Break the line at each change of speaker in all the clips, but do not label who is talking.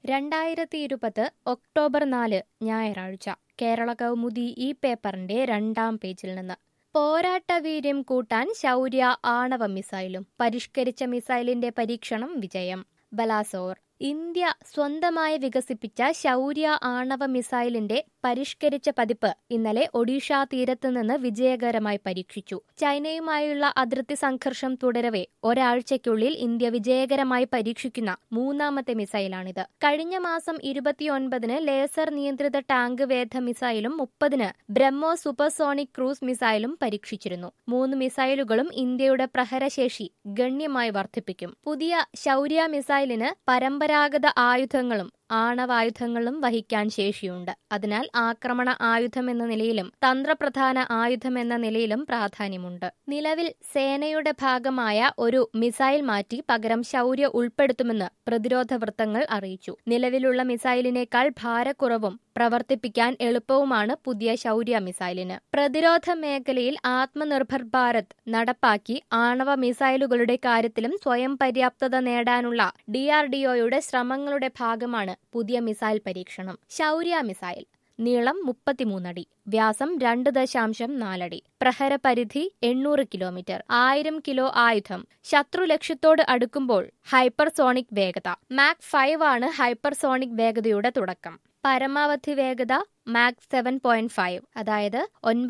2020 October 4 ഞായറാഴ്ച കേരള കൗമുദി ഈ പേപ്പറിന്റെ 2-ാം പേജിൽ നിന്ന് പോരാട്ട വീര്യം കൂട്ടാൻ ശൗര്യ ആണവ മിസൈലും പരിഷ്കരിച്ച മിസൈലിന്റെ പരീക്ഷണം വിജയം. ബലാസോർ ഇന്ത്യ സ്വന്തമായി വികസിപ്പിച്ച ശൗര്യ ആണവ മിസൈലിന്റെ പരിഷ്കരിച്ച പതിപ്പ് ഇന്നലെ ഒഡീഷ തീരത്ത് നിന്ന് വിജയകരമായി പരീക്ഷിച്ചു. ചൈനയുമായുള്ള അതിർത്തി സംഘർഷം തുടരവെ ഒരാഴ്ചയ്ക്കുള്ളിൽ ഇന്ത്യ വിജയകരമായി പരീക്ഷിക്കുന്ന മൂന്നാമത്തെ മിസൈലാണിത്. കഴിഞ്ഞ മാസം 29-ന് ലേസർ നിയന്ത്രിത ടാങ്ക് വേധ മിസൈലും 30-ന് ബ്രഹ്മോസ് സൂപ്പർസോണിക് ക്രൂസ് മിസൈലും പരീക്ഷിച്ചിരുന്നു. 3 മിസൈലുകളും ഇന്ത്യയുടെ പ്രഹരശേഷി ഗണ്യമായി വർദ്ധിപ്പിക്കും. പുതിയ ശൗര്യ മിസൈലിന് പരമ്പരാഗത ആയുധങ്ങളും ആണവായുധങ്ങളും വഹിക്കാൻ ശേഷിയുണ്ട്. അതിനാൽ ആക്രമണ ആയുധമെന്ന നിലയിലും തന്ത്രപ്രധാന ആയുധമെന്ന നിലയിലും പ്രാധാന്യമുണ്ട്. നിലവിൽ സേനയുടെ ഭാഗമായ ഒരു മിസൈൽ മാറ്റി പകരം ശൗര്യ ഉൾപ്പെടുത്തുമെന്ന് പ്രതിരോധ വൃത്തങ്ങൾ അറിയിച്ചു. നിലവിലുള്ള മിസൈലിനേക്കാൾ ഭാരക്കുറവും പ്രവർത്തിപ്പിക്കാൻ എളുപ്പവുമാണ് പുതിയ ശൗര്യ മിസൈലിന്. പ്രതിരോധ മേഖലയിൽ ആത്മനിർഭർ ഭാരത് നടപ്പാക്കി ആണവ മിസൈലുകളുടെ കാര്യത്തിലും സ്വയം പര്യാപ്തത നേടാനുള്ള DRDOയുടെ ശ്രമങ്ങളുടെ ഭാഗമാണ് പുതിയ മിസൈൽ പരീക്ഷണം. ശൗര്യ മിസൈൽ നീളം 33 അടി, വ്യാസം 2.4 അടി, പ്രഹരപരിധി 800 കിലോമീറ്റർ, 1000 കിലോ ആയുധം, ശത്രു ലക്ഷ്യത്തോട് അടുക്കുമ്പോൾ ഹൈപ്പർസോണിക് വേഗത. മാക് 5 ആണ് ഹൈപ്പർസോണിക് വേഗതയുടെ തുടക്കം. പരമാവധി വേഗത മാക് 7.5, അതായത്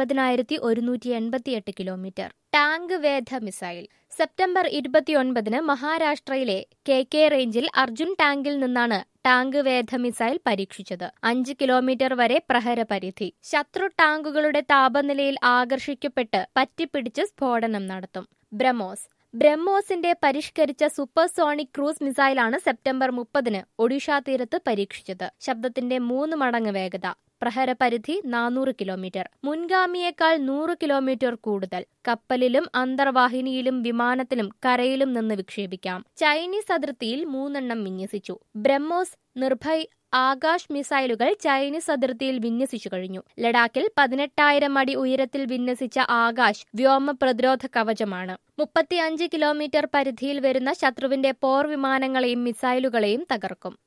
9188 കിലോമീറ്റർ. ടാങ്ക് വേധ മിസൈൽ സെപ്റ്റംബർ 29-ന് മഹാരാഷ്ട്രയിലെ KK റേഞ്ചിൽ അർജുൻ ടാങ്കിൽ നിന്നാണ് ടാങ്ക് വേധ മിസൈൽ പരീക്ഷിച്ചത്. 5 കിലോമീറ്റർ വരെ പ്രഹരപരിധി. ശത്രു ടാങ്കുകളുടെ താപനിലയിൽ ആകർഷിക്കപ്പെട്ട് പറ്റിപ്പിടിച്ച് സ്ഫോടനം നടത്തും. ബ്രഹ്മോസിന്റെ പരിഷ്കരിച്ച സൂപ്പർസോണിക് ക്രൂസ് മിസൈലാണ് സെപ്റ്റംബർ 30-ന് ഒഡീഷ തീരത്ത് പരീക്ഷിച്ചത്. ശബ്ദത്തിന്റെ 3 മടങ്ങ് വേഗത. പ്രഹരപരിധി 400 കിലോമീറ്റർ. മുൻഗാമിയേക്കാൾ 100 കിലോമീറ്റർ കൂടുതൽ. കപ്പലിലും അന്തർവാഹിനിയിലും വിമാനത്തിലും കരയിലും നിന്ന് വിക്ഷേപിക്കാം. ചൈനീസ് അതിർത്തിയിൽ 3 എണ്ണം വിന്യസിച്ചു. ബ്രഹ്മോസ്, നിർഭയ്, ആകാശ് മിസൈലുകൾ ചൈനീസ് അതിർത്തിയിൽ വിന്യസിച്ചു കഴിഞ്ഞു. ലഡാക്കിൽ 18,000 അടി ഉയരത്തിൽ വിന്യസിച്ച ആകാശ് വ്യോമ പ്രതിരോധ കവചമാണ്. 35 കിലോമീറ്റർ പരിധിയിൽ വരുന്ന ശത്രുവിന്റെ പോർ വിമാനങ്ങളെയും മിസൈലുകളെയും തകർക്കും.